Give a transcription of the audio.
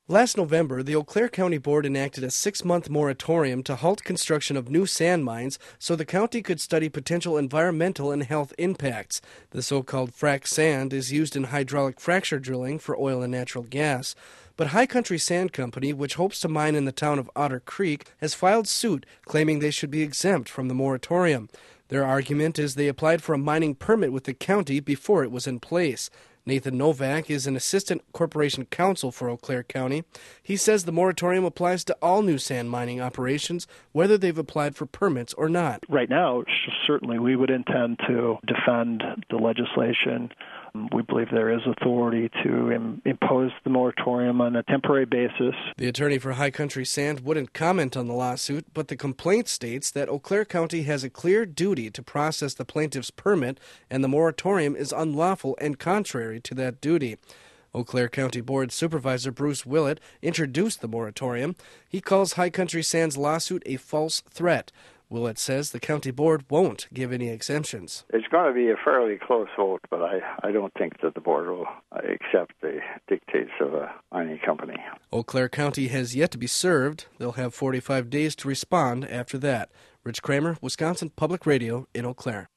Last November, the Eau Claire County Board enacted a 6-month moratorium to halt construction of new sand mines so the county could study potential environmental and health impacts. The so-called frac sand is used in hydraulic fracture drilling for oil and natural gas. But High Country Sand Company, which hopes to mine in the town of Otter Creek, has filed suit claiming they should be exempt from the moratorium. Their argument is they applied for a mining permit with the county before it was in place. Nathan Novak is an assistant corporation counsel for Eau Claire County. He says the moratorium applies to all new sand mining operations, whether they've applied for permits or not. Right now, certainly we would intend to defend the legislation. We believe there is authority to impose the moratorium on a temporary basis. The attorney for High Country Sand wouldn't comment on the lawsuit, but the complaint states that Eau Claire County has a clear duty to process the plaintiff's permit, and the moratorium is unlawful and contrary to that duty. Eau Claire County Board Supervisor Bruce Willett introduced the moratorium. He calls High Country Sand's lawsuit a false threat. Willett says the county board won't give any exemptions. It's going to be a fairly close vote, but I don't think that the board will accept the dictates of a mining company. Eau Claire County has yet to be served. They'll have 45 days to respond after that. Rich Kramer, Wisconsin Public Radio in Eau Claire.